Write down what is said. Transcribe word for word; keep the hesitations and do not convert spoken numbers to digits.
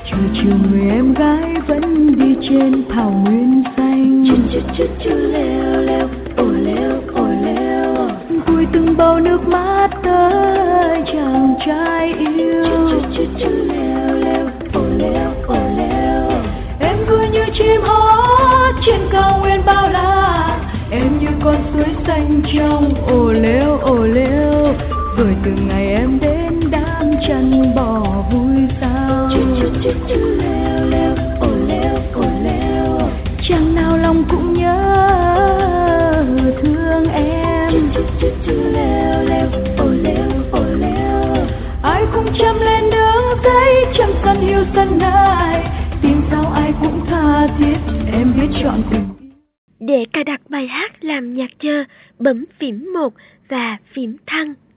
Chiều chiều người em gái vẫn đi trên thảo nguyên xanh. Chu chu chu chu leo leo, ô leo ô leo. Vui từng bao nước mắt tới chàng trai yêu. Chu chu chu chu leo leo, ô leo ô leo. Em cứ như chim hót trên cao nguyên bao la. Em như con suối xanh trong ồ leo ồ leo. Rồi từ ngày em đến đám chăn bò vui sao. Chu chu chu chu leo leo, ô leo ô leo. Chàng nào lòng cũng nhớ thương em. Chu chu chu chu leo leo, ô leo ô leo. Ai cũng chăm lên nương giấy chăm sân yêu sân nai. Tìm sao ai cũng tha thiết em biết chọn tình. Để cài đặt bài hát làm nhạc chờ, bấm phím một và phím thăng.